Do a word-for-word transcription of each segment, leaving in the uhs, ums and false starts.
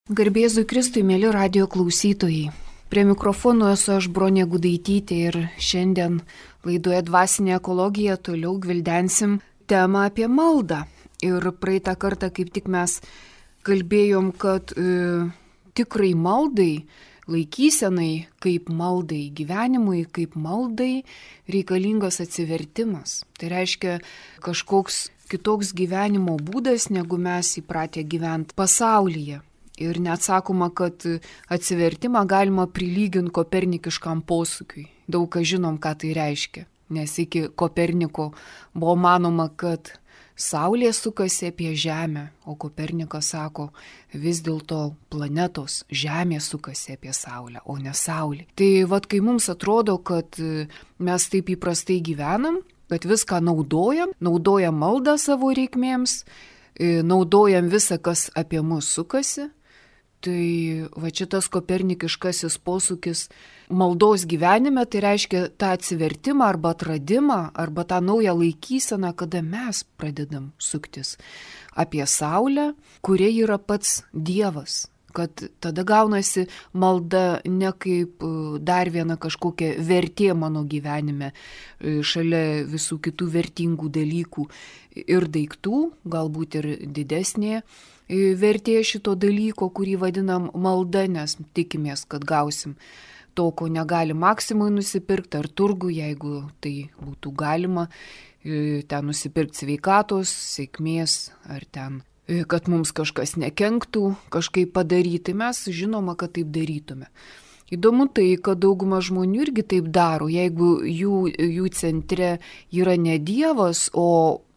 Garbėzui Kristui, mėly radijo klausytojai. Prie mikrofono esu aš Bronė Gudaitytė ir šiandien laidoje Dvasinė ekologija toliau gvildensim temą apie maldą. Ir praeitą kartą kaip tik mes kalbėjom, kad e, tikrai maldai, laikysenai kaip maldai, gyvenimui kaip maldai reikalingas atsivertimas. Tai reiškia kažkoks kitoks gyvenimo būdas, negu mes įpratę gyventi pasaulyje. Ir net sakoma, kad atsivertimą galima prilyginti kopernikiškam posūkiui. Daug ką žinom, ką tai reiškia. Nes iki Koperniko buvo manoma, kad Saulė sukasi apie Žemę, o Kopernikas sako, vis dėlto planetos Žemė sukasi apie Saulę, o ne Saulė. Tai vat kai mums atrodo, kad mes taip įprastai gyvenam, kad viską naudojam, naudojam maldą savo reikmėms, naudojam visą, kas apie mus sukasi, tai va šitas kopernikiškasis posūkis maldos gyvenime, tai reiškia tą atsivertimą arba atradimą, arba tą naują laikyseną, kada mes pradedam suktis apie Saulę, kurie yra pats Dievas. Kad tada gaunasi malda ne kaip dar viena kažkokia vertė mano gyvenime, šalia visų kitų vertingų dalykų ir daiktų, galbūt ir didesnė vertė šito dalyko, kurį vadinam malda, nes tikimės, kad gausim to, ko negali Maksimui nusipirkti, ar turgų, jeigu tai būtų galima, ten nusipirkti sveikatos, sėkmės, ar ten, kad mums kažkas nekenktų, kažkaip padaryti, mes žinoma, kad taip darytume. Įdomu tai, kad dauguma žmonių irgi taip daro, jeigu jų, jų centre yra ne Dievas, o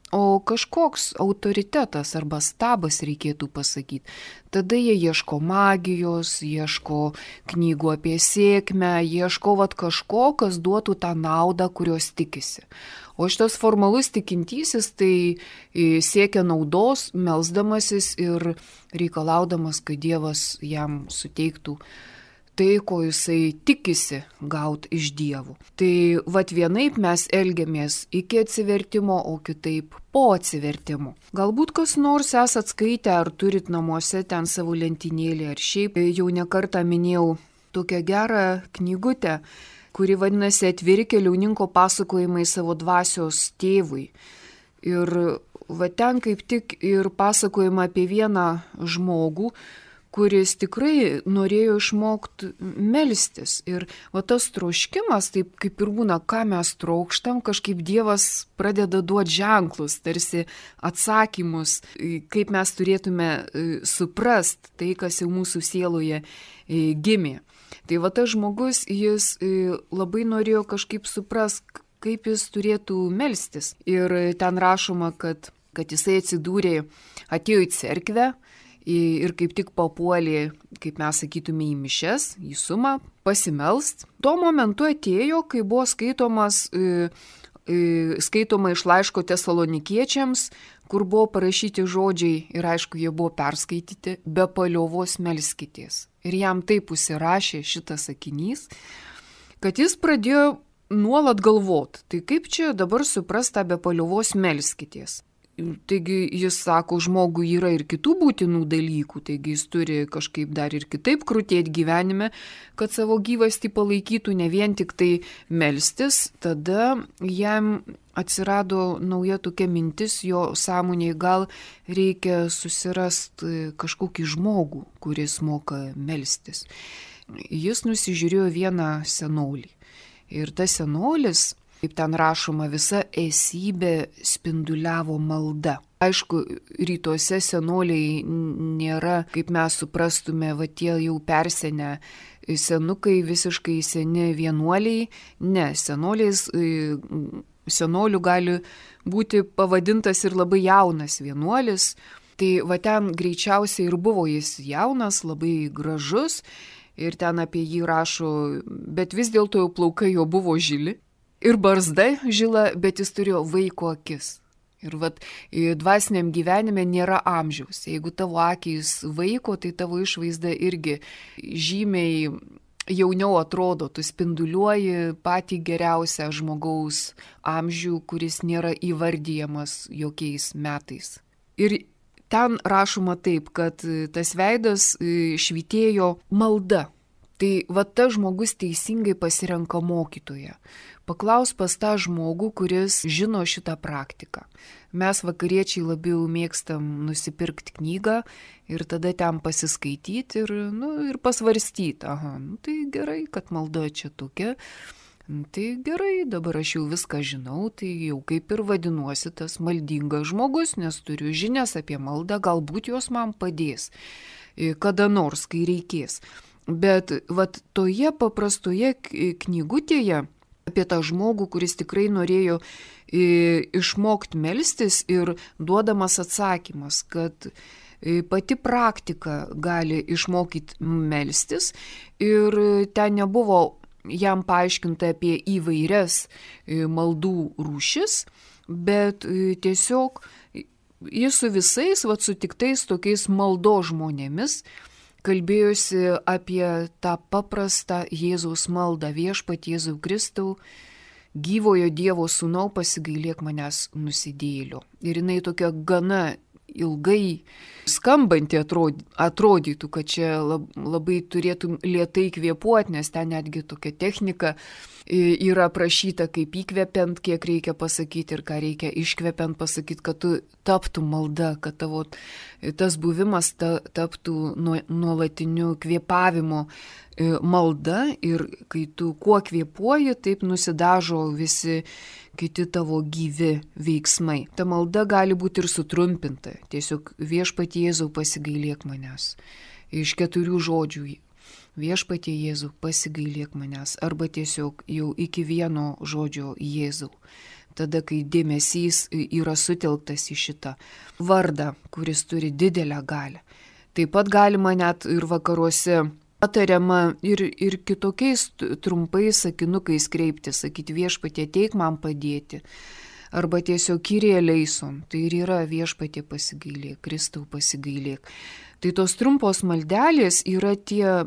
O kažkoks autoritetas arba stabas reikėtų pasakyti. Tada jie ieško magijos, ieško knygų apie sėkmę, ieško vat kažko, kas duotų tą naudą, kurios tikisi. O šitas formalus tikintysis tai siekia naudos, melsdamasis ir reikalaudamas, kad Dievas jam suteiktų tai, ko jisai tikisi gauti iš Dievų. Tai vat vienaip mes elgiamės iki atsivertimo, o kitaip po atsivertimo. Galbūt kas nors esat skaitę ar turit namuose ten savo lentynėlį, ar šiaip jau nekartą minėjau tokią gerą knygutę, kuri vadinasi Atviri keliauninko pasakojimai savo dvasios tėvui. Ir va ten kaip tik ir pasakojama apie vieną žmogų, kuris tikrai norėjo išmokti melstis. Ir va tas troškimas, taip kaip ir būna, ką mes trokštam, kažkaip Dievas pradeda duoti ženklus, tarsi atsakymus, kaip mes turėtume suprast tai, kas jau mūsų sieloje gimė. Tai va tas žmogus, jis labai norėjo kažkaip suprast, kaip jis turėtų melstis. Ir ten rašoma, kad, kad jisai atsidūrė, atėjo į cerkvę, ir kaip tik papuolė, kaip mes sakytume, į mišes, į sumą, pasimelst. Tuo momentu atėjo, kai buvo skaitomas, skaitoma iš laiško Tesalonikiečiams, kur buvo parašyti žodžiai ir aišku, jie buvo perskaityti, be paliovos melskitės. Ir jam taip užsirašė šitas sakinys, kad jis pradėjo nuolat galvoti, tai kaip čia dabar suprast tą be paliovos melskitės. Taigi jis sako, žmogui yra ir kitų būtinų dalykų, taigi jis turi kažkaip dar ir kitaip krutėti gyvenime, kad savo gyvastį palaikytų, ne vien tik tai melstis. Tada jam atsirado nauja tokia mintis, jo sąmonėje, gal reikia susirasti kažkokį žmogų, kuris moka melstis. Jis nusižiūrėjo vieną senolį ir tas senolis, kaip ten rašoma, visa esybė spinduliavo malda. Aišku, rytuose senoliai nėra, kaip mes suprastume, va tie jau persenę senukai, visiškai seni vienuoliai. Ne, senoliais, senolių gali būti pavadintas ir labai jaunas vienuolis. Tai va ten greičiausiai ir buvo jis jaunas, labai gražus ir ten apie jį rašo, bet vis dėlto jau plaukai jo buvo žili. Ir barzda žila, bet jis turėjo vaiko akis. Ir vat, dvasiniam gyvenime nėra amžiaus. Jeigu tavo akys vaiko, tai tavo išvaizda irgi žymiai jauniau atrodo. Tu spinduliuoji patį geriausią žmogaus amžių, kuris nėra įvardyjamas jokiais metais. Ir ten rašoma taip, kad tas veidas švytėjo malda. Tai va tas žmogus teisingai pasirenka mokytoją. Paklaus pas tą žmogų, kuris žino šitą praktiką. Mes vakariečiai labiau mėgstam nusipirkti knygą ir tada ten pasiskaityti ir, nu, ir pasvarstyti. Aha, nu, tai gerai, kad malda čia tokia. Tai gerai, dabar aš jau viską žinau, tai jau kaip ir vadinuosi tas maldingas žmogus, nes turiu žinias apie maldą, galbūt jos man padės, kada nors, kai reikės. Bet vat toje paprastoje knygutėje apie tą žmogų, kuris tikrai norėjo išmokti melstis ir duodamas atsakymas, kad pati praktika gali išmokyti melstis ir ten nebuvo jam paaiškinta apie įvairias maldų rūšis, bet tiesiog jis su visais, vat, sutiktais tokiais maldo žmonėmis kalbėjosi apie tą paprastą Jėzaus maldą: Viešpatie Jėzau Kristau, gyvojo Dievo sūnau, pasigailėk manęs nusidėjėlio. Ir jinai tokia gana ilgai skambanti atrodytų, kad čia labai turėtum lėtai kvėpuoti, nes ten netgi tokia technika yra aprašyta, kaip įkvepiant, kiek reikia pasakyti ir ką reikia iškvepiant pasakyti, kad tu taptų malda, kad tavo tas buvimas ta, taptų nuolatiniu kvėpavimu malda ir kai tu kuo kvėpuoji, taip nusidažo visi kiti tavo gyvi veiksmai. Ta malda gali būti ir sutrumpinta. Tiesiog Viešpatie Jėzau, pasigailėk manęs. Iš keturių žodžių: Viešpatie Jėzau, pasigailėk manęs. Arba tiesiog jau iki vieno žodžio Jėzau. Tada, kai dėmesys yra sutelktas į šitą vardą, kuris turi didelę galią. Taip pat galima net ir vakaruose patariama ir, ir kitokiais trumpais sakinukais kreiptis, sakyti: Viešpatie, ateik man padėti. Arba tiesiog Kyrie eleison, tai ir yra Viešpatie pasigailėk, Kristau pasigailėk. Tai tos trumpos maldelės yra tie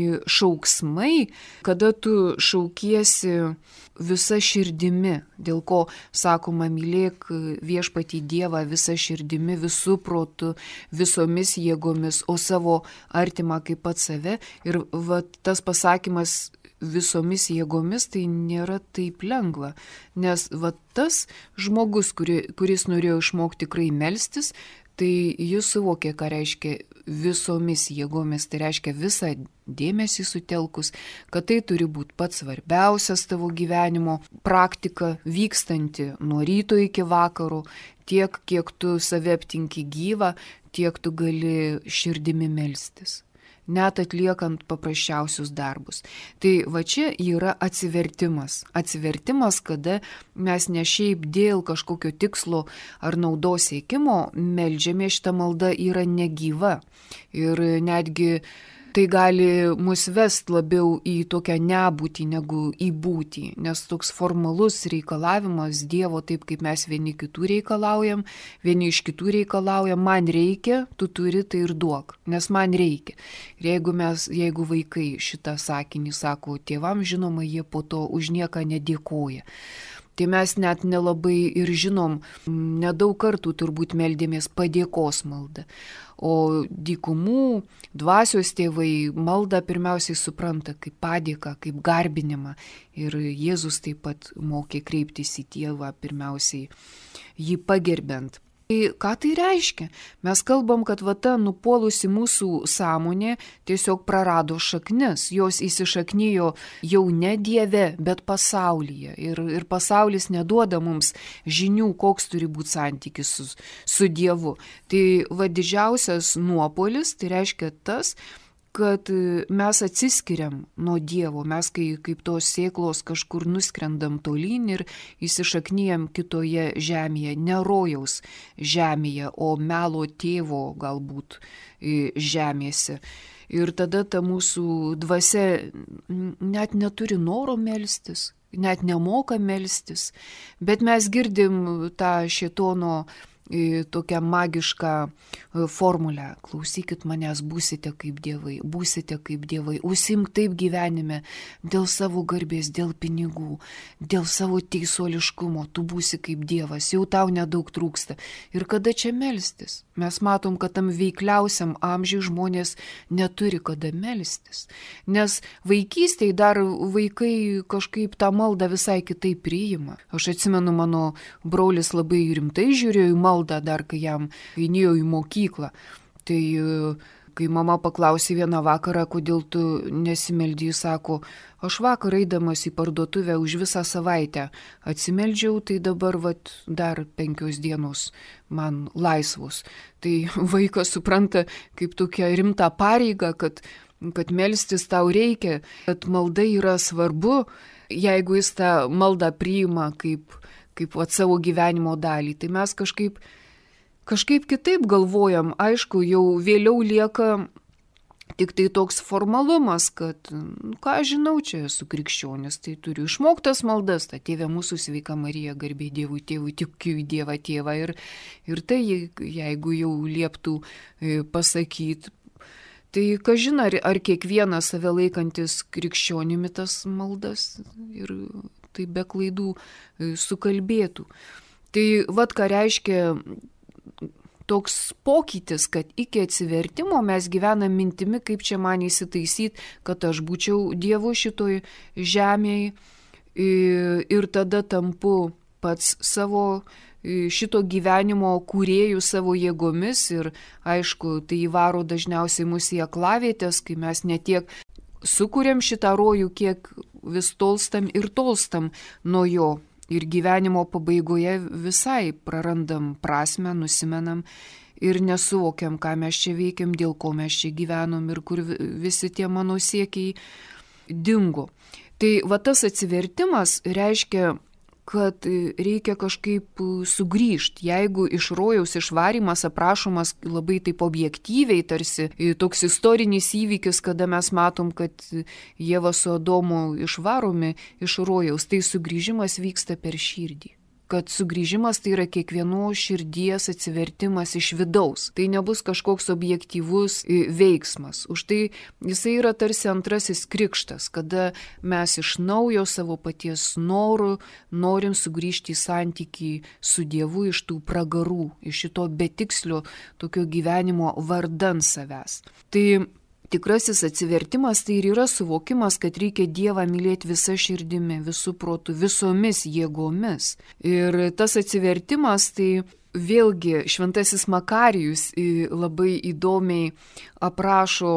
šauksmai, kada tu šaukiesi visa širdimi, dėl ko sakoma: mylėk Viešpatį Dievą visa širdimi, visų protų, visomis jėgomis, o savo artimą kaip pat save. Ir va, tas pasakymas visomis jėgomis tai nėra taip lengva, nes va, tas žmogus, kuri, kuris norėjo išmokti tikrai melstis, tai jis suvokė, ką reiškia visomis jėgomis, tai reiškia visą dėmesį sutelkus, kad tai turi būti pats svarbiausias tavo gyvenimo praktika, vykstanti nuo ryto iki vakaro, tiek, kiek tu save aptinki gyvą, tiek tu gali širdimi melstis, net atliekant paprasčiausius darbus. Tai va čia yra atsivertimas. Atsivertimas, kada mes ne šiaip dėl kažkokio tikslo ar naudos siekimo meldžiame, šitą maldą yra negyva. Ir netgi tai gali mus vest labiau į tokią nebūtį negu į būtį, nes toks formalus reikalavimas Dievo, taip kaip mes vieni kitų reikalaujam, vieni iš kitų reikalaujam: man reikia, tu turi, tai ir duok, nes man reikia. Ir jeigu mes, jeigu vaikai šitą sakinį sako tėvam, žinoma, jie po to už nieką nedėkoja. Tai mes net nelabai ir žinom, nedaug kartų turbūt meldėmės padėkos maldą. O dykumų dvasios tėvai maldą pirmiausiai supranta kaip padėką, kaip garbinimą. Ir Jėzus taip pat mokė kreiptis į Tėvą pirmiausiai jį pagerbiant. Tai ką tai reiškia? Mes kalbam, kad va ta nupuolusi mūsų sąmonė tiesiog prarado šaknis, jos įsišaknijo jau ne Dieve, bet pasaulyje. Ir, ir pasaulis neduoda mums žinių, koks turi būti santykis su, su Dievu. Tai va didžiausias nuopuolis, tai reiškia tas, kad mes atsiskiriam nuo Dievo, mes kai, kaip tos sėklos kažkur nuskrendam tolyn ir įsišaknyjam kitoje žemėje, ne rojaus žemėje, o melo tėvo galbūt žemėse. Ir tada ta mūsų dvasia net neturi noro melstis, net nemoka melstis, bet mes girdim tą šėtono tokią magišką formulę. Klausykit manęs, būsite kaip dievai, būsite kaip dievai, užsimk taip gyvenime dėl savo garbės, dėl pinigų, dėl savo teisuoliškumo, tu būsi kaip dievas, jau tau nedaug trūksta. Ir kada čia melstis? Mes matom, kad tam veikliausiam amžiui žmonės neturi kada melstis. Nes vaikystėje dar vaikai kažkaip tą maldą visai kitaip priima. Aš atsimenu, mano brolis labai rimtai žiūrėjo į maldą dar, kai jam einėjo į mokyklą. Tai kai mama paklausė vieną vakarą, kodėl tu nesimeldži, sako, aš vakar eidamas į parduotuvę už visą savaitę atsimeldžiau, tai dabar vat, dar penkios dienos man laisvus. Tai vaikas supranta kaip tokia rimta pareiga, kad, kad melstis tau reikia, kad malda yra svarbu, jeigu jis tą maldą priima kaip, kaip vat, savo gyvenimo dalį. Tai mes kažkaip Kažkaip kitaip galvojam, aišku, jau vėliau lieka tik tai toks formalumas, kad, nu, ką aš žinau, čia esu krikščionis, tai turiu išmoktas maldas, ta Tėve mūsų sveika Marija, garbė Dievui tėvui, tikiu į Dievą tėvą. Ir, ir tai, jeigu jau lieptų pasakyti, tai kažin, ar, ar kiekvienas save laikantis krikščionimi tas maldas ir tai be klaidų sukalbėtų. Tai vat ką reiškia toks pokytis, kad iki atsivertimo mes gyvenam mintimi, kaip čia man įsitaisyti, kad aš būčiau Dievu šitoj žemėje ir tada tampu pats savo šito gyvenimo kūrėjų savo jėgomis ir aišku, tai įvaro dažniausiai mus į aklavietės, kai mes netiek sukūrėm šitą rojų, kiek vis tolstam ir tolstam nuo jo. Ir gyvenimo pabaigoje visai prarandam prasme, nusimenam ir nesuvokiam, ką mes čia veikiam, dėl ko mes čia gyvenom ir kur visi tie mano siekiai dingo. Tai va tas atsivertimas reiškia, kad reikia kažkaip sugrįžti. Jeigu iš rojaus išvarymas aprašomas labai taip objektyviai, tarsi toks istorinis įvykis, kada mes matom, kad Ieva su Adomu išvaromi iš rojaus, tai sugrįžimas vyksta per širdį. Kad sugrįžimas tai yra kiekvieno širdies atsivertimas iš vidaus. Tai nebus kažkoks objektyvus veiksmas. Už tai jisai yra tarsi antrasis krikštas, kada mes iš naujo savo paties norų norim sugrįžti į santykį su Dievu iš tų pragarų, iš šito betikslio tokio gyvenimo vardan savęs. Tai tikrasis atsivertimas tai ir yra suvokimas, kad reikia Dievą mylėti visa širdimi, visų protų, visomis jėgomis. Ir tas atsivertimas tai vėlgi šventasis Makarijus labai įdomiai aprašo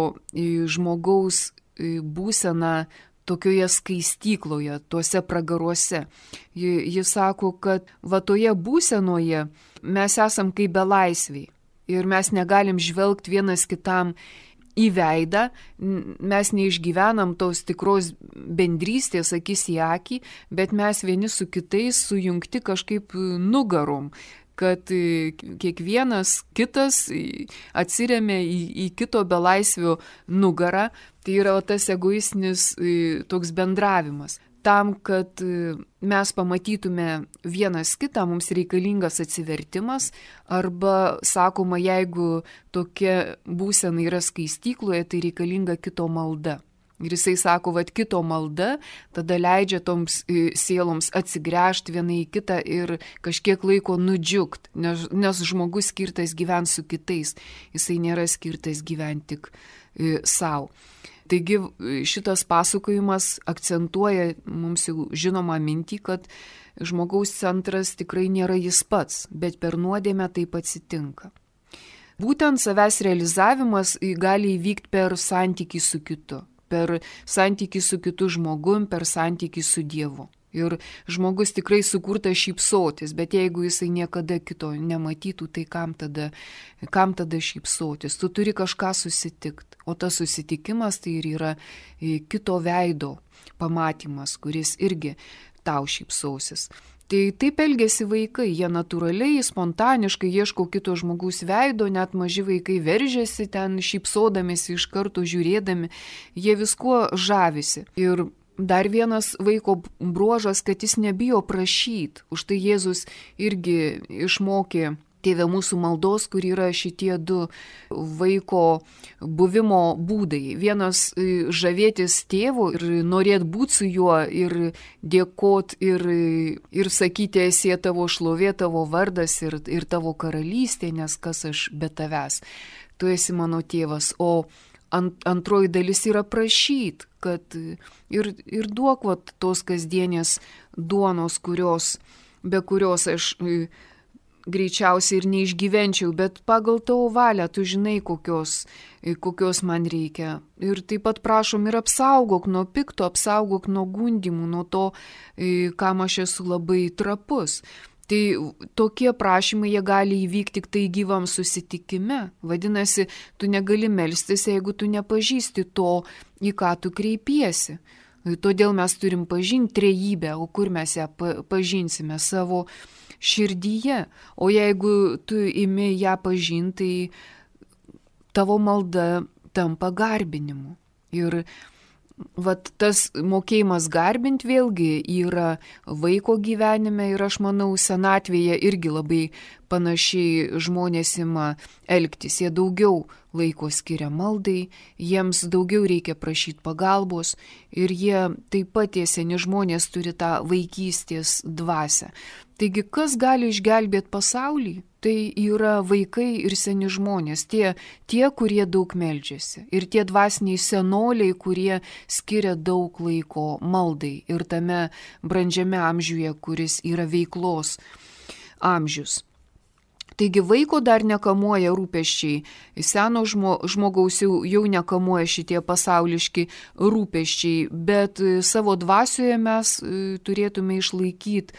žmogaus būseną tokioje skaistykloje, tuose pragaruose. Jis sako, kad va toje būsenoje mes esam kaip belaisviai ir mes negalim žvelgti vienas kitam į veidą, mes neišgyvenam tos tikros bendrystės akis į akį, bet mes vieni su kitais sujungti kažkaip nugarom, kad kiekvienas kitas atsiremia į, į kito belaisvio nugarą, tai yra tas egoistinis toks bendravimas. Tam, kad mes pamatytume vienas kitą, mums reikalingas atsivertimas arba, sakoma, jeigu tokia būsena yra skaistykloje, tai reikalinga kito malda. Ir jisai sako, kad kito malda tada leidžia toms sieloms atsigręžti vieną į kitą ir kažkiek laiko nudžiugt, nes, nes žmogus skirtas gyventi su kitais, jisai nėra skirtas gyventi tik savo. Taigi šitas pasakojimas akcentuoja mums jau žinomą mintį, kad žmogaus centras tikrai nėra jis pats, bet per nuodėmę taip atsitinka. Būtent savęs realizavimas gali įvykti per santykį su kitu, per santykį su kitu žmogum, per santykį su Dievu. Ir žmogus tikrai sukurtas šypsotis, bet jeigu jisai niekada kito nematytų, tai kam tada, kam tada šypsotis? Tu turi kažką susitikti, o tas susitikimas tai ir yra kito veido pamatymas, kuris irgi tau šypsosis. Tai taip elgesi vaikai, jie natūraliai, spontaniškai ieško kito žmogaus veido, net maži vaikai veržiasi ten šypsodamėsi iš karto žiūrėdami, jie viskuo žavisi. Ir dar vienas vaiko bruožas, kad jis nebijo prašyti. Už tai Jėzus irgi išmokė Tėve mūsų maldos, kur yra šitie du vaiko buvimo būdai. Vienas žavėtis tėvu ir norėt būti su juo ir dėkot ir, ir sakyti, esi tavo šlovė, tavo vardas ir, ir tavo karalystė, nes kas aš be tavęs. Tu esi mano tėvas. O ant, antroji dalis yra prašyt, kad ir, ir duok vat, tos kasdienės duonos, kurios, be kurios aš greičiausiai ir neišgyvenčiau, bet pagal tavo valią tu žinai, kokios, kokios man reikia. Ir taip pat prašom ir apsaugok nuo pikto, apsaugok nuo gundimų, nuo to, kam aš esu labai trapus. Tai tokie prašymai jie gali įvykti tik tai gyvam susitikime. Vadinasi, tu negali melstis, jeigu tu nepažįsti to, į ką tu kreipiesi. Todėl mes turim pažinti trejybę, o kur mes ją pažinsime savo širdyje. O jeigu tu imi ją pažinti, tai tavo malda tampa garbinimu. Ir vat tas mokėjimas garbinti vėlgi yra vaiko gyvenime ir aš manau senatvėje irgi labai panašiai žmonės ima elgtis. Jie daugiau laiko skiria maldai, jiems daugiau reikia prašyti pagalbos ir jie taip pat tie seni žmonės turi tą vaikystės dvasią. Taigi, kas gali išgelbėti pasaulį? Tai yra vaikai ir seni žmonės, tie, tie, kurie daug meldžiasi. Ir tie dvasiniai senoliai, kurie skiria daug laiko maldai ir tame brandžiame amžiuje, kuris yra veiklos amžius. Taigi vaiko dar nekamuoja rūpesčiai, seno žmo, žmogaus jau, jau nekamuoja šitie pasauliški rūpesčiai, bet savo dvasioje mes turėtume išlaikyti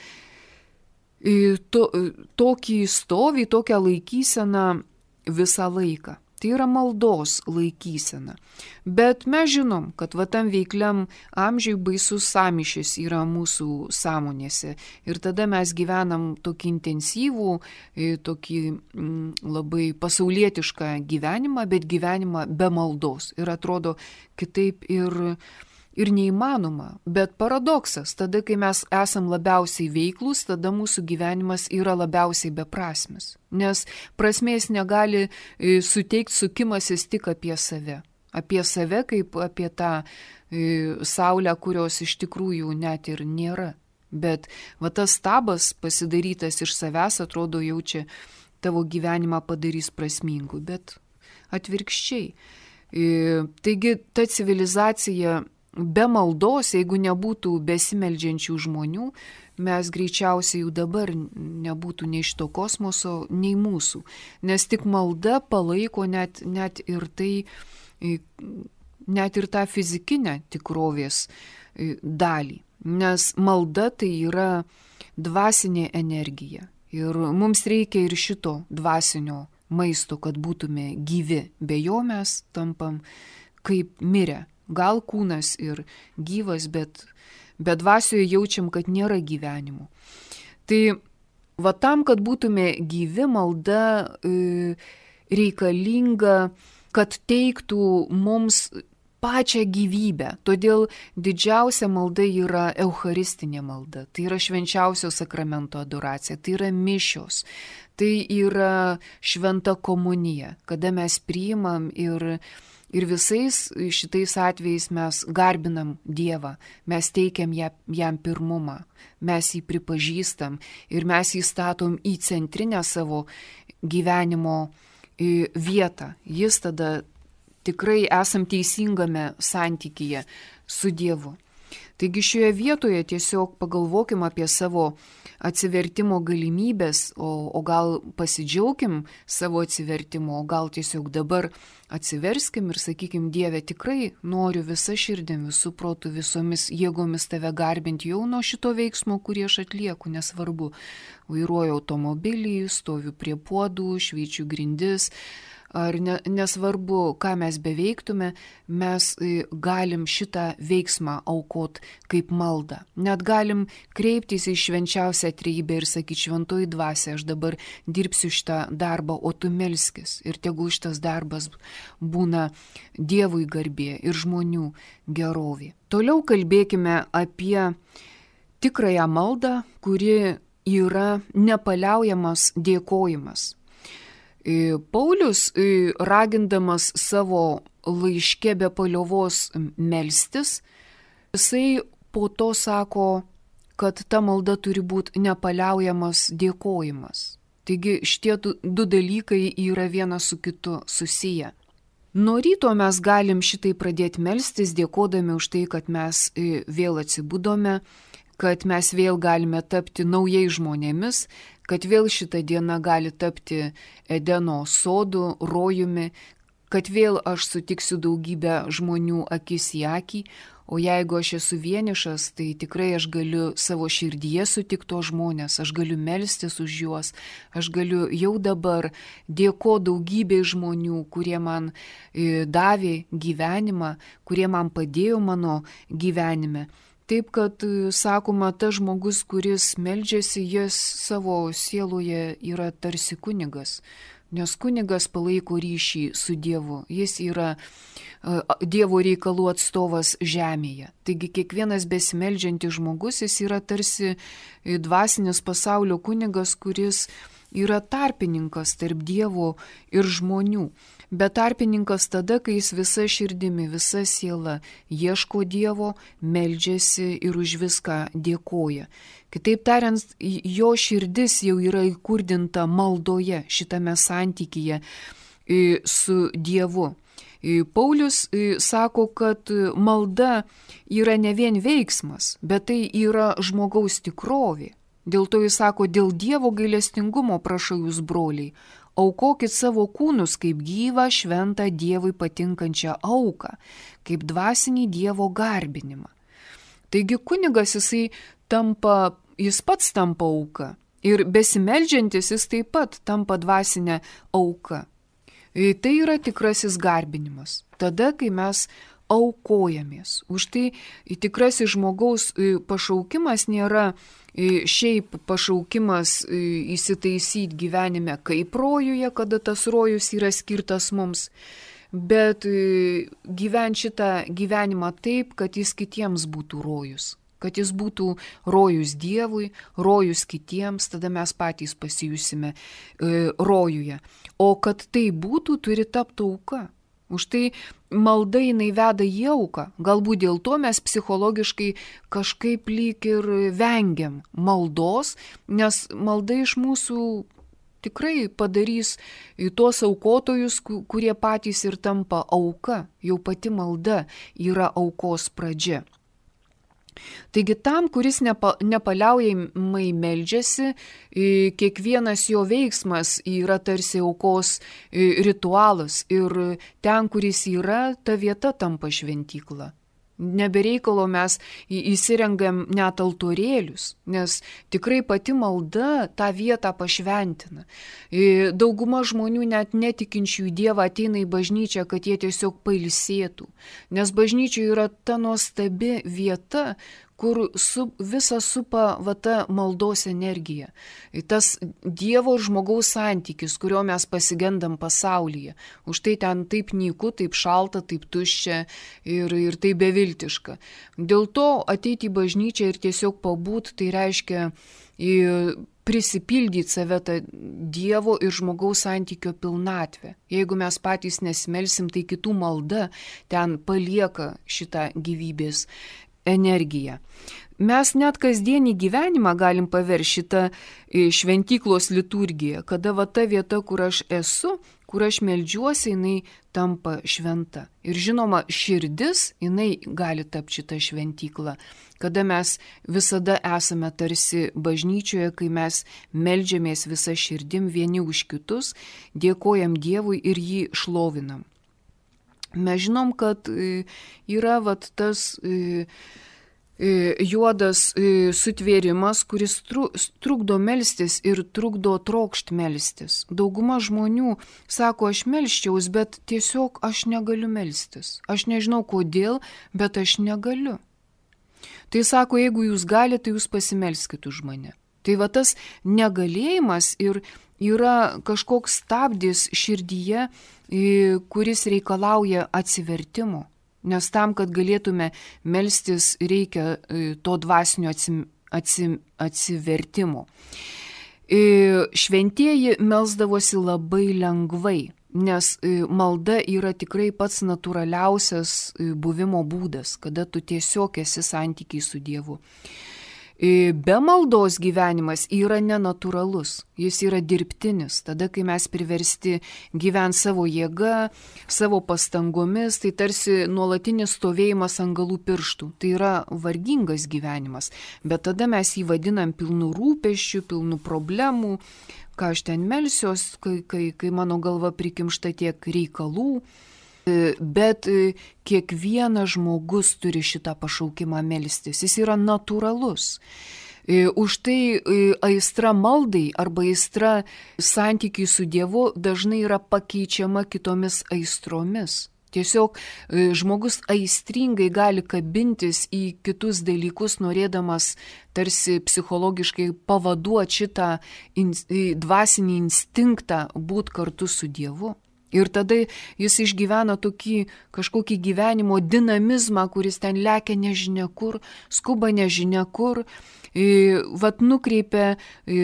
to, tokį stovį, tokią laikyseną visą laiką. Tai yra maldos laikysena. Bet mes žinom, kad va tam veikliam amžiui baisus sąmyšis yra mūsų sąmonėse. Ir tada mes gyvenam tokį intensyvų, tokį labai pasaulietišką gyvenimą, bet gyvenimą be maldos. Ir atrodo kitaip ir... Ir neįmanoma, bet paradoksas, tada, kai mes esam labiausiai veiklus, tada mūsų gyvenimas yra labiausiai beprasmis. Nes prasmės negali suteikti sukimasis tik apie save. Apie save kaip apie tą e, saulę, kurios iš tikrųjų net ir nėra. Bet va tas stabas pasidarytas iš savęs atrodo jau čia tavo gyvenimą padarys prasmingu, bet atvirkščiai. E, taigi ta civilizacija be maldos, jeigu nebūtų besimeldžiančių žmonių, mes greičiausiai jau dabar nebūtų nei šito kosmoso, nei mūsų. Nes tik malda palaiko net, net, ir, tai, net ir tą fizikinę tikrovės dalį. Nes malda tai yra dvasinė energija. Ir mums reikia ir šito dvasinio maisto, kad būtume gyvi. Be jo mes tampam kaip mirę. Gal kūnas ir gyvas, bet, bet dvasioje jaučiam, kad nėra gyvenimo. Tai va tam, kad būtume gyvi, malda e, reikalinga, kad teiktų mums pačią gyvybę. Todėl didžiausia malda yra eucharistinė malda. Tai yra švenčiausio sakramento adoracija, tai yra mišios, tai yra šventa komunija, kada mes priimam ir Ir visais šitais atvejais mes garbinam Dievą, mes teikiam jam pirmumą, mes jį pripažįstam ir mes jį statom į centrinę savo gyvenimo vietą. Jis tada tikrai esam teisingame santykyje su Dievu. Taigi šioje vietoje tiesiog pagalvokim apie savo atsivertimo galimybės, o, o gal pasidžiaugim savo atsivertimo, o gal tiesiog dabar atsiverskim ir sakykim, Dieve, tikrai noriu visą širdim, visų protų, visomis jėgomis tave garbinti jau nuo šito veiksmo, kurį aš atlieku, nesvarbu. Vairuoju automobilį, stoviu prie puodų, šveičiu grindis, ar ne, nesvarbu, ką mes beveiktume, mes galim šitą veiksmą aukot kaip maldą. Net galim kreiptis į švenčiausią trejybę ir sakyti, šventoji dvasia, aš dabar dirbsiu šitą darbą, o tu melskis. Ir tegul šitas darbas būna Dievui garbė ir žmonių gerovė. Toliau kalbėkime apie tikrąją maldą, kuri yra nepaliaujamas dėkojimas. Paulius, ragindamas savo laiške be paliovos melstis, jisai po to sako, kad ta malda turi būti nepaliaujamas dėkojimas. Taigi šitie du dalykai yra vienas su kitu susiję. Nuo ryto mes galim šitai pradėti melstis, dėkodami už tai, kad mes vėl atsibudome, kad mes vėl galime tapti naujai žmonėmis, kad vėl šita diena gali tapti Edeno sodu, rojumi, kad vėl aš sutiksiu daugybę žmonių akis į akį, o jeigu aš esu vienišas, tai tikrai aš galiu savo širdyje sutikti to žmonės, aš galiu melstis už juos, aš galiu jau dabar dėkoti daugybei žmonių, kurie man davė gyvenimą, kurie man padėjo mano gyvenime. Taip, kad, sakoma, tas žmogus, kuris meldžiasi, jis savo sieloje yra tarsi kunigas, nes kunigas palaiko ryšį su Dievu, jis yra Dievo reikalų atstovas žemėje. Taigi kiekvienas besimeldžiantis žmogus, jis yra tarsi dvasinis pasaulio kunigas, kuris yra tarpininkas tarp Dievo ir žmonių. Bet tarpininkas tada, kai jis visa širdimi, visa siela ieško Dievo, meldžiasi ir už viską dėkoja. Kitaip tariant, jo širdis jau yra įkurdinta maldoje, šitame santykyje su Dievu. Paulius sako, kad malda yra ne vien veiksmas, bet tai yra žmogaus tikrovė. Dėl to jis sako, dėl Dievo gailestingumo prašau jūs, broliai, aukokit savo kūnus kaip gyvą, šventą, Dievui patinkančią auką, kaip dvasinį Dievo garbinimą. Taigi kunigas jisai tampa, jis pats tampa auka ir besimeldžiantis jis taip pat tampa dvasinė auka. Tai yra tikrasis garbinimas. Tada, kai mes aukojamės. Už tai tikrasis žmogaus pašaukimas nėra šiaip pašaukimas įsitaisyti gyvenime kaip rojuje, kada tas rojus yra skirtas mums, bet gyventi šitą gyvenimą taip, kad jis kitiems būtų rojus. Kad jis būtų rojus Dievui, rojus kitiems, tada mes patys pasijusime e, rojuje. O kad tai būtų, turi tapti auka. Už tai malda jinai veda į auką. Galbūt dėl to mes psichologiškai kažkaip lyg ir vengiam maldos, nes malda iš mūsų tikrai padarys tuos aukotojus, kurie patys ir tampa auka. Jau pati malda yra aukos pradžia. Taigi tam, kuris nepa, nepaliaujamai meldžiasi, kiekvienas jo veiksmas yra tarsi aukos ritualas ir ten, kuris yra, ta vieta tampa šventykla. Nebereikalo mes įsirengiam net altorėlius, nes tikrai pati malda tą vietą pašventina. Dauguma žmonių net netikinčių į Dievą ateina į bažnyčią, kad jie tiesiog pailsėtų, nes bažnyčia yra ta nuostabi vieta, kur su, visa supa va ta maldos energija. Tas Dievo ir žmogaus santykis, kurio mes pasigendam pasaulyje. Už tai ten taip nyku, taip šalta, taip tuščia ir, ir taip beviltiška. Dėl to ateiti į bažnyčią ir tiesiog pabūt, tai reiškia prisipildyti save tą Dievo ir žmogaus santykio pilnatvę. Jeigu mes patys nesimelsim, tai kitų malda ten palieka šitą gyvybės energiją. Mes net kasdienį gyvenimą galim paversti šitą šventyklos liturgiją, kada va ta vieta, kur aš esu, kur aš meldžiuosi, jinai tampa šventa. Ir žinoma, širdis, jinai gali tapti šitą šventyklą, kada mes visada esame tarsi bažnyčioje, kai mes meldžiamės visą širdim vieni už kitus, dėkojam Dievui ir jį šlovinam. Mes žinom, kad yra vat tas juodas sutvėrimas, kuris trukdo melstis ir trukdo trokšt melstis. Dauguma žmonių sako, aš melsčiaus, bet tiesiog aš negaliu melstis. Aš nežinau kodėl, bet aš negaliu. Tai sako, jeigu jūs galite, tai jūs pasimelskit už mane. Tai va tas negalėjimas ir yra kažkoks stabdis širdyje, kuris reikalauja atsivertimo. Nes tam, kad galėtume melstis, reikia to dvasinio atsi, atsivertimo. Šventieji melsdavosi labai lengvai, nes malda yra tikrai pats natūraliausias buvimo būdas, kada tu tiesiog esi santykiai su Dievu. Be maldos gyvenimas yra nenatūralus, jis yra dirbtinis. Tada, kai mes priversti gyventi savo jėga, savo pastangomis, tai tarsi nuolatinis stovėjimas ant galų pirštų. Tai yra vargingas gyvenimas, bet tada mes jį vadinam pilnu rūpesčių, pilnu problemų, ką aš ten melsiuos, kai, kai, kai mano galva prikimšta tiek reikalų. Bet kiekvienas žmogus turi šitą pašaukimą melstis, jis yra natūralus. Už tai aistra maldai arba aistra santykiai su Dievu dažnai yra pakeičiama kitomis aistromis. Tiesiog žmogus aistringai gali kabintis į kitus dalykus, norėdamas tarsi psichologiškai pavaduoti šitą dvasinį instinktą būti kartu su Dievu. Ir tada jis išgyvena tokį kažkokį gyvenimo dinamizmą, kuris ten lekia nežinia kur, skuba nežinia kur, vat nukreipia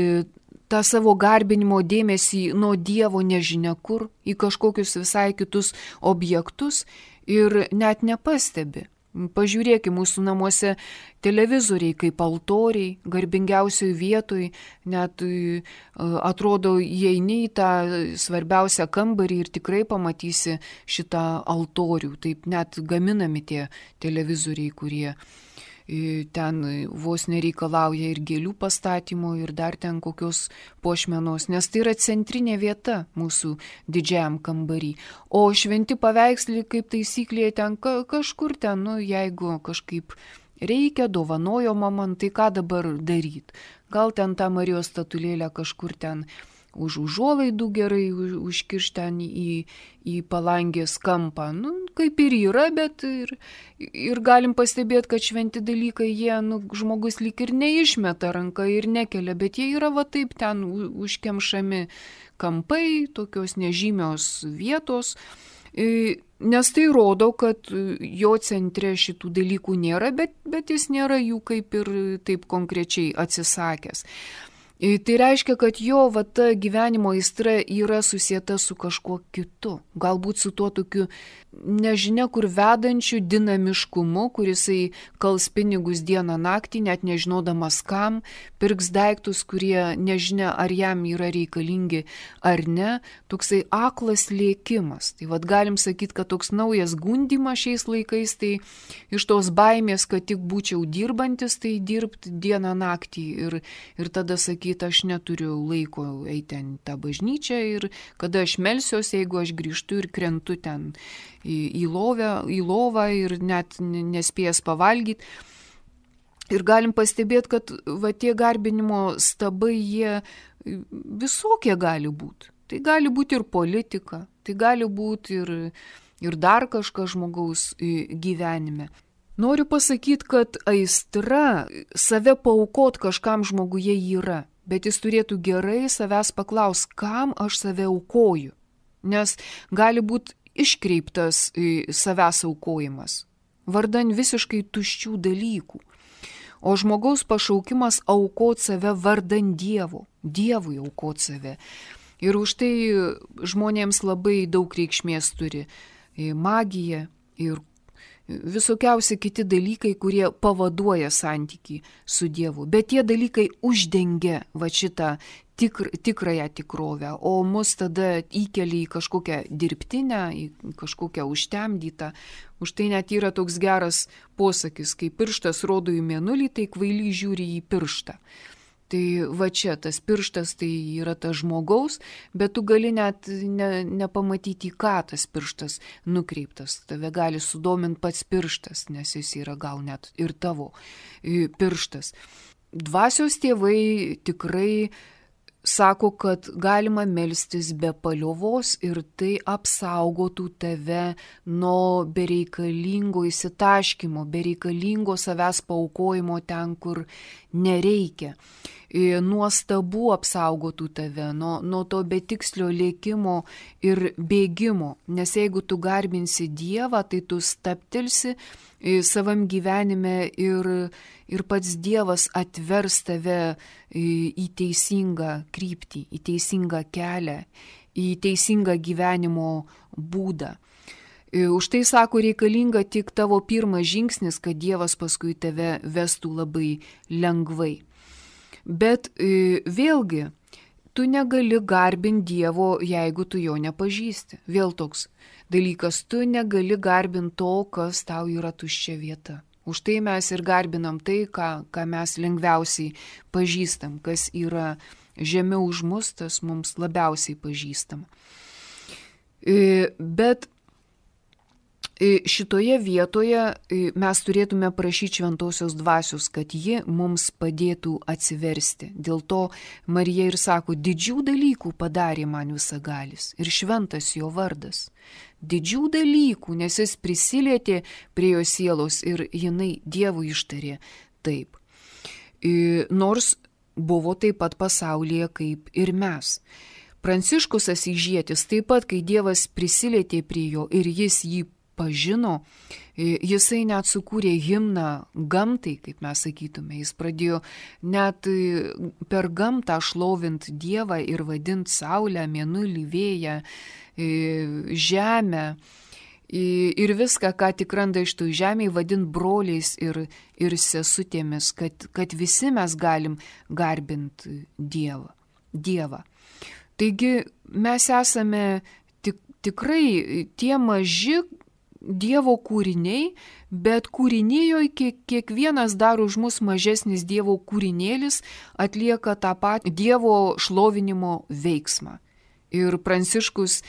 tą savo garbinimo dėmesį nuo Dievo nežinia kur į kažkokius visai kitus objektus ir net nepastebi. Pažiūrėkime, mūsų namuose televizoriai kaip altoriai, garbingiausioj vietoj, net atrodo, įeini į tą svarbiausią kambarį ir tikrai pamatysi šitą altorių. Taip net gaminami tie televizoriai, kurie ten vos nereikalauja ir gėlių pastatymo, ir dar ten kokios puošmenos, nes tai yra centrinė vieta mūsų didžiajam kambarį. O šventi paveikslai kaip taisyklė ten kažkur ten, nu jeigu kažkaip reikia, dovanojo man, tai ką dabar daryti? Gal ten tą Marijos statulėlę kažkur ten už užuolaidų gerai užkiš ten į, į palangės kampą. Nu, kaip ir yra, bet ir, ir galim pastebėti, kad šventi dalykai, jie, nu, žmogus lyg ir neišmeta ranką ir nekelia, bet jie yra va taip ten užkemšami kampai, tokios nežymios vietos, nes tai rodo, kad jo centre šitų dalykų nėra, bet, bet jis nėra jų kaip ir taip konkrečiai atsisakęs. Tai reiškia, kad jo va, ta gyvenimo aistra yra susieta su kažkuo kitu, galbūt su tuo tokiu nežinia kur vedančiu dinamiškumu, kurisai kals pinigus dieną naktį, net nežinodamas kam, pirks daiktus, kurie nežinia ar jam yra reikalingi ar ne, toksai aklas lėkimas. Tai vad galim sakyti, kad toks naujas gundymas šiais laikais, tai iš tos baimės, kad tik būčiau dirbantis, tai dirbti dieną naktį ir, ir tada sakyti, aš neturiu laiko eiti ten tą bažnyčią ir kada aš melsiuosi, jeigu aš grįžtu ir krentu ten į, į, lovę, į lovą ir net nespėjęs pavalgyti. Ir galim pastebėti, kad va, tie garbinimo stabai, jie visokie gali būti. Tai gali būti ir politika, tai gali būti ir, ir dar kažkas žmogaus gyvenime. Noriu pasakyti, kad aistra save paaukot kažkam žmoguje yra, bet jis turėtų gerai savęs paklaus, kam aš save aukoju, nes gali būti iškreiptas savęs aukojimas, vardan visiškai tuščių dalykų. O žmogaus pašaukimas aukot save vardan Dievo, Dievui aukot save. Ir už tai žmonėms labai daug reikšmės turi magija ir visokiausi kiti dalykai, kurie pavaduoja santykį su Dievu. Bet tie dalykai uždengia va šitą tikr, tikrąją tikrovę, o mus tada įkelia į kažkokią dirbtinę, į kažkokią užtemdytą. Už tai net yra toks geras posakis, kai pirštas rodo į mėnulį, tai kvailys žiūri į pirštą. Tai va čia tas pirštas tai yra tas žmogaus, bet tu gali net ne, nepamatyti, ką tas pirštas nukreiptas. Tave gali sudominti pats pirštas, nes jis yra gal net ir tavo pirštas. Dvasios tėvai tikrai sako, kad galima melstis be paliovos ir tai apsaugotų tave nuo bereikalingo įsitaškymo, bereikalingo savęs paaukojimo ten, kur nereikia. nuostabu apsaugotų tave nuo, nuo to betikslio lėkimo ir bėgimo. Nes jeigu tu garbinsi Dievą, tai tu staptelsi savam gyvenime ir, ir pats Dievas atvers tave į teisingą kryptį, į teisingą kelią, į teisingą gyvenimo būdą. Už tai, sako, reikalinga tik tavo pirmas žingsnis, kad Dievas paskui tave vestų labai lengvai. Bet vėlgi, tu negali garbinti Dievo, jeigu tu jo nepažįsti. Vėl toks dalykas, tu negali garbinti to, kas tau yra tuščia vieta. Už tai mes ir garbinam tai, ką, ką mes lengviausiai pažįstam, kas yra žemiau už mus, tas mums labiausiai pažįstam. Bet šitoje vietoje mes turėtume prašyti šventosios dvasios, kad ji mums padėtų atsiversti. Dėl to Marija ir sako, didžių dalykų padarė man visagalis ir šventas jo vardas. Didžių dalykų, nes jis prisilietė prie jo sielos ir jinai Dievui ištarė taip. Nors buvo taip pat pasaulyje kaip ir mes. Pranciškus Asyžietis taip pat, kai Dievas prisilietė prie jo ir jis jį pažino, jisai net sukūrė himną gamtai, kaip mes sakytume. Jis pradėjo net per gamtą šlovint Dievą ir vadint saulę, mėnulį, vėją, žemę ir viską, ką tik randa iš tų žemėje, vadint broliais ir, ir sesutėmis, kad, kad visi mes galim garbinti Dievą. Dievą. Taigi mes esame tik, tikrai tie maži Dievo kūriniai, bet kūrinėjoje kiek, kiekvienas dar už mus mažesnis Dievo kūrinėlis atlieka tą patį Dievo šlovinimo veiksmą. Ir Pranciškus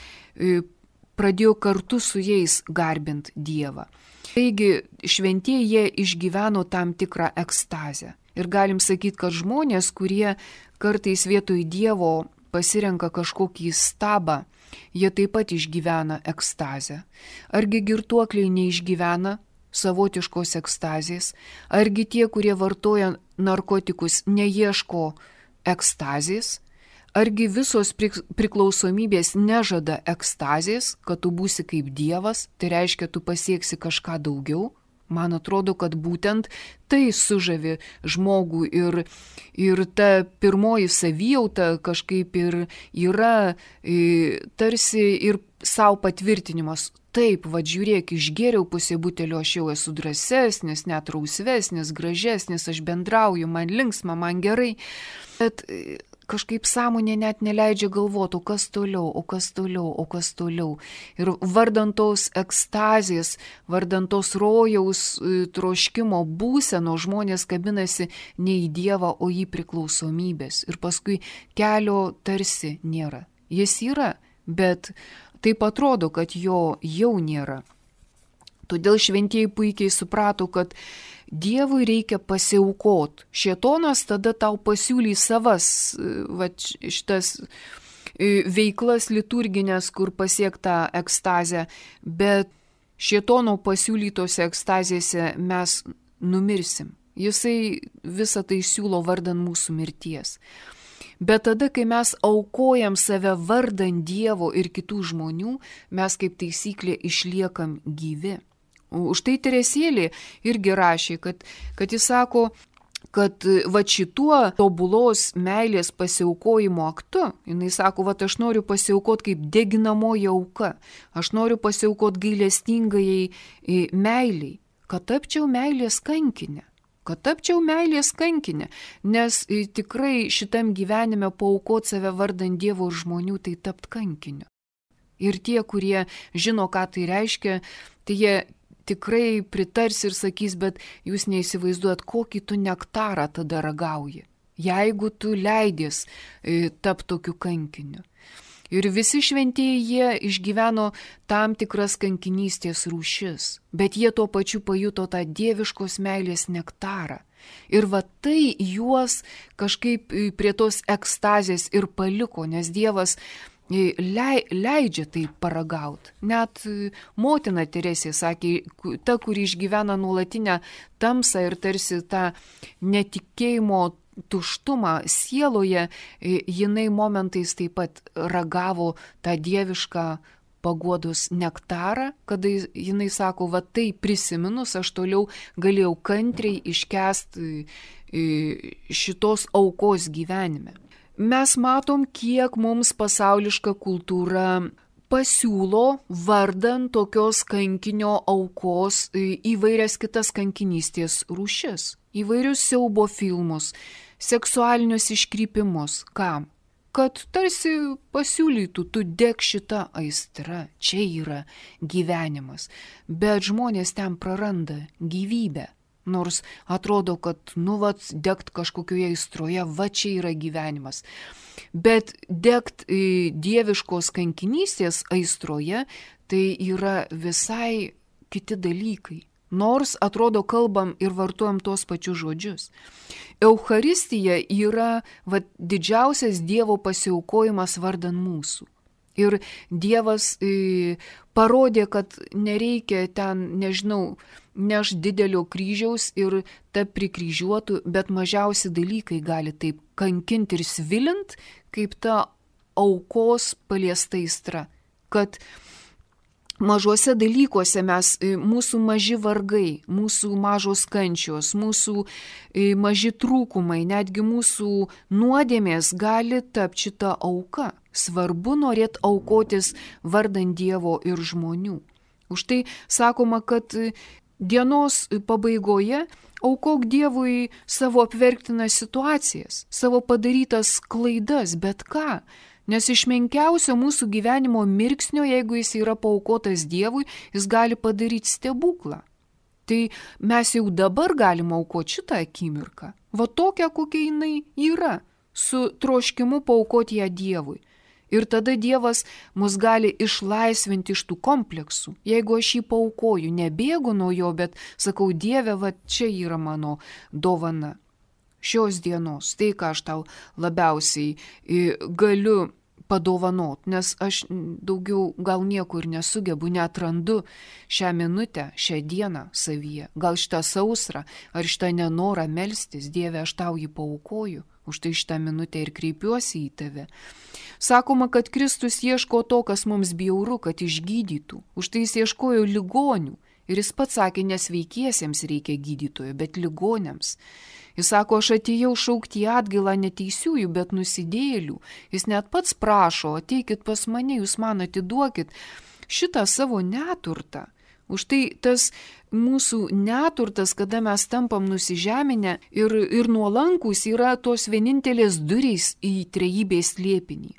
pradėjo kartu su jais garbint Dievą. Taigi šventieji jie išgyveno tam tikrą ekstazę. Ir galim sakyti, kad žmonės, kurie kartais vietoj Dievo pasirenka kažkokį stabą, jie taip pat išgyvena ekstazę. Argi girtuokliai neišgyvena savotiškos ekstazės? Argi tie, kurie vartoja narkotikus, neieško ekstazės? Argi visos priklausomybės nežada ekstazės, kad tu būsi kaip Dievas, tai reiškia, tu pasieksi kažką daugiau? Man atrodo, kad būtent tai sužavi žmogų ir, ir ta pirmoji savijauta kažkaip ir yra e, tarsi ir savo patvirtinimas. Taip, va žiūrėk, išgėriau pusę butelio, aš jau esu drąsesnis, net rausvesnis, gražesnis, aš bendrauju, man linksma, man gerai. Bet e, kažkaip sąmonė net neleidžia galvoti, o kas toliau, o kas toliau, o kas toliau. Ir vardant tos ekstazės, vardant tos rojaus troškimo būseno, žmonės kabinasi ne į Dievą, o į priklausomybės. Ir paskui kelio tarsi nėra. Jis yra, bet taip atrodo, kad jo jau nėra. Todėl šventieji puikiai suprato, kad Dievui reikia pasiaukot. Šėtonas tada tau pasiūlys savas va, šitas veiklas liturginės, kur pasiekta ekstazė, bet šėtono pasiūlytose ekstazėse mes numirsim. Jisai visą tai siūlo vardan mūsų mirties. Bet tada, kai mes aukojam save vardan Dievo ir kitų žmonių, mes kaip taisyklė išliekam gyvi. Už tai Teresėlė irgi rašė, kad, kad jis sako, kad va šituo tobulos meilės pasiaukojimo aktu, jinai sako, va aš noriu pasiaukoti kaip deginamoji auka, aš noriu pasiaukoti gailestingajai meiliai, kad tapčiau meilės kankinė. kad tapčiau meilės kankinė, nes tikrai šitam gyvenime paaukoti save vardan Dievo ir žmonių, tai tapt kankiniu. Ir tie, kurie žino, ką tai reiškia, tai jie tikrai pritars ir sakys, bet jūs neįsivaizduojat, kokį tu nektarą tada ragauji, jeigu tu leidies e, tap tokiu kankiniu. Ir visi šventieji jie išgyveno tam tikras kankinystės rūšis, bet jie tuo pačiu pajuto tą dieviškos meilės nektarą. Ir va tai juos kažkaip prie tos ekstazės ir paliko, nes Dievas leidžia tai paragauti. Net motina Teresė sakė, ta, kuri išgyvena nuolatinę tamsą ir tarsi tą netikėjimo tuštumą sieloje, jinai momentais taip pat ragavo tą dievišką paguodos nektarą, kada jinai sako, va tai prisiminus, aš toliau galėjau kantriai iškęsti šitos aukos gyvenime. Mes matom, kiek mums pasauliška kultūra pasiūlo vardan tokios kankinio aukos įvairias kitas kankinystės rūšis, įvairius siaubo filmus, seksualinius iškrypimus. Kam? Kad tarsi pasiūlytų, tu deg šitą aistrą, čia yra gyvenimas, bet žmonės ten praranda gyvybę. Nors atrodo, kad nu vat degt kažkokioje aistroje, va čia yra gyvenimas. Bet degt dieviškos kankinystės aistroje tai yra visai kiti dalykai. Nors atrodo kalbam ir vartojam tuos pačius žodžius. Eucharistija yra va, didžiausias Dievo pasiaukojimas vardan mūsų. Ir Dievas e, parodė, kad nereikia ten, nežinau, neš didelio kryžiaus ir ta prikryžiuotų, bet mažiausi dalykai gali taip kankinti ir svilint, kaip ta aukos paliesta aistra. Kad mažuose dalykuose mes, mūsų maži vargai, mūsų mažos kančios, mūsų maži trūkumai, netgi mūsų nuodėmės gali tapti šitą auką. Svarbu norėti aukotis vardan Dievo ir žmonių. Už tai sakoma, kad dienos pabaigoje aukok Dievui savo apverktinas situacijas, savo padarytas klaidas, bet ką. Nes iš menkiausio mūsų gyvenimo mirksnio, jeigu jis yra paaukotas Dievui, jis gali padaryti stebuklą. Tai mes jau dabar galime aukoti šitą akimirką. Va tokia, kokia jinai yra, su troškimu paaukoti ją Dievui. Ir tada Dievas mus gali išlaisvinti iš tų kompleksų. Jeigu aš jį paaukoju, nebėgu nuo jo, bet sakau, Dieve, va čia yra mano dovana. Šios dienos, tai ką aš tau labiausiai galiu padovanot, nes aš daugiau gal niekur nesugebu, netrandu šią minutę, šią dieną savyje. Gal šitą sausrą ar šitą nenorą melstis, Dieve, aš tau jį paaukoju, už tai šitą minutę ir kreipiuosi į tave. Sakoma, kad Kristus ieško to, kas mums bjauru, kad išgydytų. Už tai jis ieškojo ligonių. Ir jis pats sakė, nesveikiesiems reikia gydytojo, bet ligoniams. Jis sako, aš atėjau šaukti į atgailą neteisiųjų, bet nusidėjėlių. Jis net pats prašo, ateikit pas mane, jūs man atiduokit šitą savo neturtą. Už tai tas mūsų neturtas, kada mes tampam nusižeminę ir, ir nuolankus, yra tos vienintelės durys į trejybės slėpinį.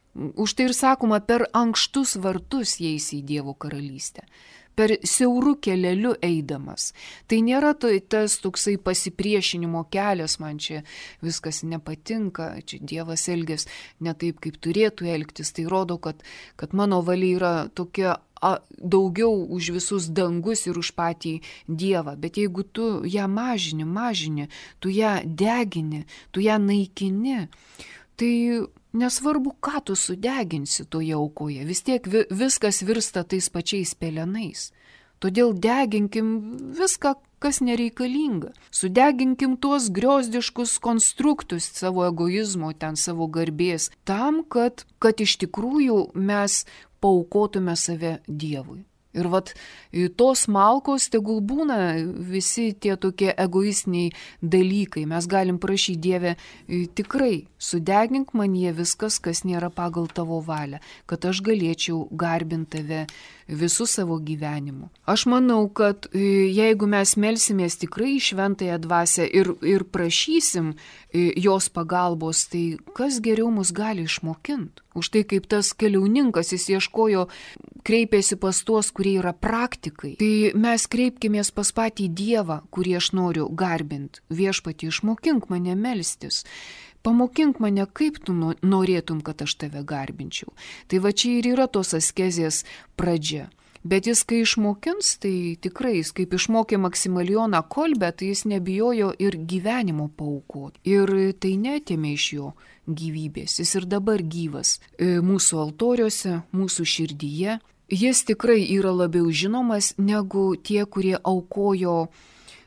Už tai ir sakoma, per ankštus vartus įeisi į Dievo karalystę. Per siaurų keleliu eidamas. Tai nėra tai, tas toksai pasipriešinimo kelias, man čia viskas nepatinka, čia Dievas elgės ne taip, kaip turėtų elgtis. Tai rodo, kad, kad mano valia yra tokia a, daugiau už visus dangus ir už patį Dievą. Bet jeigu tu ją mažini, mažini, tu ją degini, tu ją naikini, tai nesvarbu, ką tu sudeginsi toje aukoje, vis tiek vi, viskas virsta tais pačiais pelenais. Todėl deginkim viską, kas nereikalinga. Sudeginkim tuos griozdiškus konstruktus savo egoizmo, ten savo garbės, tam, kad, kad iš tikrųjų mes paaukotume save Dievui. Ir vat tos malkos tegul būna visi tie tokie egoistiniai dalykai. Mes galim prašyti, Dieve, tikrai sudegink manyje viskas, kas nėra pagal tavo valią, kad aš galėčiau garbinti tave visų savo gyvenimu. Aš manau, kad jeigu mes melsimės tikrai į šventąją dvasią ir, ir prašysim jos pagalbos, tai kas geriau mus gali išmokinti? Už tai, kaip tas keliauninkas, jis ieškojo, kreipėsi pas tuos, kurie yra praktikai. Tai mes kreipkimės pas patį Dievą, kurį aš noriu garbinti. Viešpatie, išmokink mane melstis. Pamokink mane, kaip tu norėtum, kad aš tave garbinčiau. Tai va čia ir yra tos askezės pradžia. Bet jis, kai išmokins, tai tikrai, jis kaip išmokė Maksimilijoną Kolbę, tai jis nebijojo ir gyvenimo paaukoti. Ir tai neatėmė iš jo gyvybės. Jis ir dabar gyvas mūsų altoriuose, mūsų širdyje. Jis tikrai yra labiau žinomas negu tie, kurie aukojo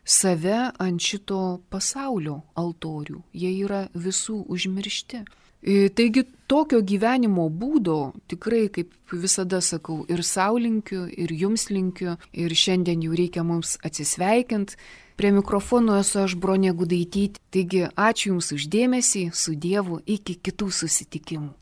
save ant šito pasaulio altorių. Jie yra visų užmiršti. Taigi tokio gyvenimo būdo tikrai, kaip visada sakau, ir sau linkiu, ir jums linkiu, ir šiandien jau reikia mums atsisveikinti. Prie mikrofono esu aš, Bronė Gudaitytė. Taigi ačiū Jums už dėmesį, su Dievu, iki kitų susitikimų.